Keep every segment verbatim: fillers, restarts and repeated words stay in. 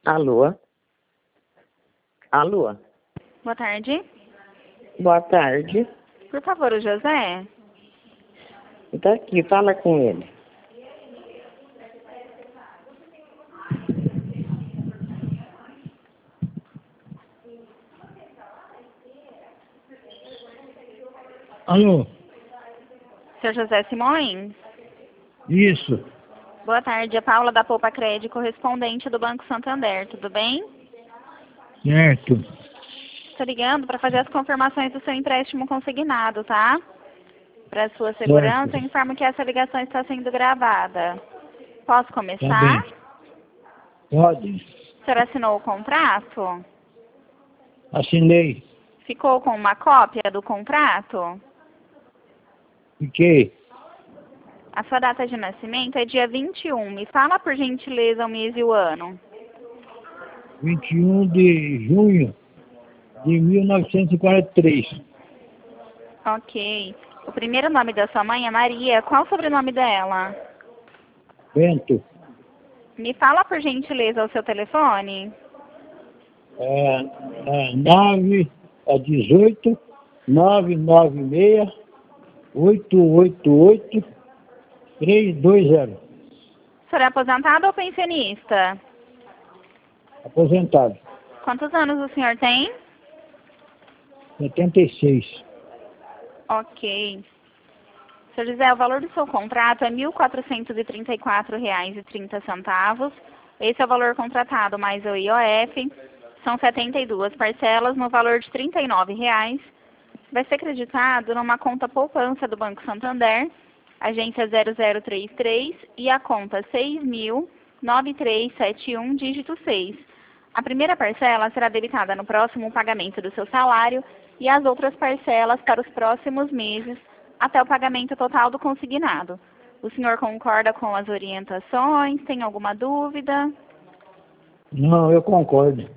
Alô? Alô? Boa tarde. Boa tarde. Por favor, o José? Tá aqui, fala com ele. Alô? Seu José Simões? Isso. Boa tarde, é Paula da Poupa Crédito, correspondente do Banco Santander, tudo bem? Certo. Estou ligando para fazer as confirmações do seu empréstimo consignado, tá? Para sua segurança, Certo. eu informo que essa ligação está sendo gravada. Posso Tá começar? bem. Pode. O senhor assinou o contrato? Assinei. Ficou com uma cópia do contrato? Fiquei. A sua data de nascimento é dia vinte e um. Me fala, por gentileza, o mês e o ano. vinte e um de junho de mil novecentos e quarenta e três. Ok. O primeiro nome da sua mãe é Maria. Qual o sobrenome dela? Bento. Me fala, por gentileza, o seu telefone. É, é nove, é dezoito, nove nove seis, oito oito oito, três dois zero. O senhor é aposentado ou pensionista? Aposentado. Quantos anos o senhor tem? setenta e seis. Ok. Senhor José, o valor do seu contrato é mil quatrocentos e trinta e quatro reais e trinta centavos. Esse é o valor contratado mais o I O F. São setenta e duas parcelas no valor de trinta e nove reais. Vai ser creditado numa conta poupança do Banco Santander, agência zero zero três três e a conta seis mil nove três sete um, dígito seis. A primeira parcela será debitada no próximo pagamento do seu salário e as outras parcelas para os próximos meses, até o pagamento total do consignado. O senhor concorda com as orientações? Tem alguma dúvida? Não, eu concordo.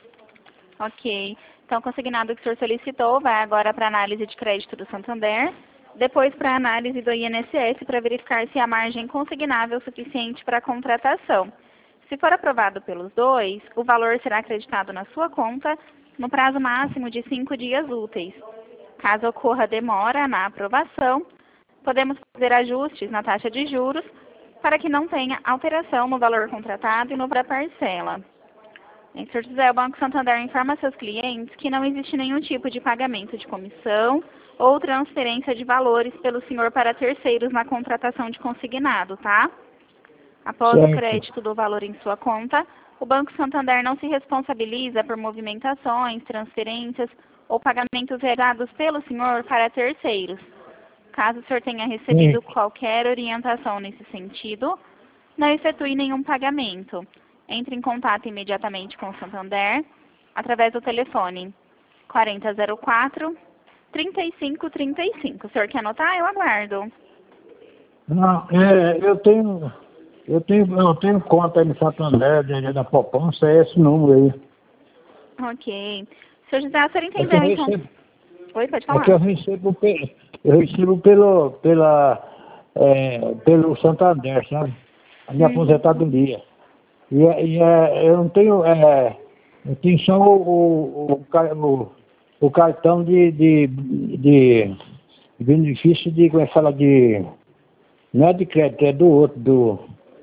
Ok. Então, o consignado que o senhor solicitou vai agora para a análise de crédito do Santander, depois para a análise do I N S S para verificar se há margem consignável suficiente para a contratação. Se for aprovado pelos dois, o valor será acreditado na sua conta no prazo máximo de cinco dias úteis. Caso ocorra demora na aprovação, podemos fazer ajustes na taxa de juros para que não tenha alteração no valor contratado e no valor da parcela. Em senhor José, o Banco Santander informa a seus clientes que não existe nenhum tipo de pagamento de comissão ou transferência de valores pelo senhor para terceiros na contratação de consignado, tá? Após Certo. o crédito do valor em sua conta, o Banco Santander não se responsabiliza por movimentações, transferências ou pagamentos realizados pelo senhor para terceiros. Caso o senhor tenha recebido Certo. qualquer orientação nesse sentido, não efetue nenhum pagamento. Entre em contato imediatamente com o Santander através do telefone quarenta zero quatro, trinta e cinco trinta e cinco. O senhor quer anotar? Eu aguardo. Não, é, eu tenho, eu tenho, eu tenho conta aí no Santander, da, da poupança, é esse número aí. Ok. Senhor José, o senhor É que entendeu eu então? recebo, Oi, pode é falar. que eu recebo, pe- eu recebo pelo, pela, é, pelo Santander, sabe? A minha Uhum. aposentadoria. E, é- e é, eu não tenho, é, eu tenho só o, o, o, ca- o, o cartão de, de, de benefício de, como é que fala, de, não é de crédito, é do outro, do,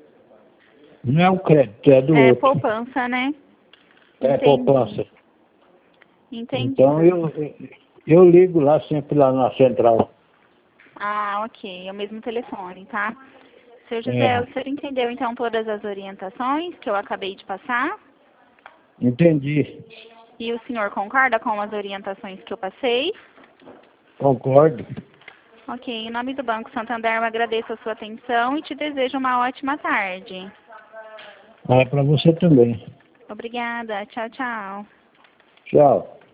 não é o crédito, é do É outro, poupança, né? é Entendi. poupança. Entendi, Então senhor. eu, eu ligo lá sempre lá na central. Ah, ok. É o mesmo telefone, tá? Senhor José, É, o senhor entendeu então todas as orientações que eu acabei de passar? entendi, E o senhor concorda com as orientações que eu passei? concordo. Ok. Em nome do Banco Santander, eu agradeço a sua atenção e te desejo uma ótima tarde. É para você também. Obrigada. Tchau, tchau. Tchau.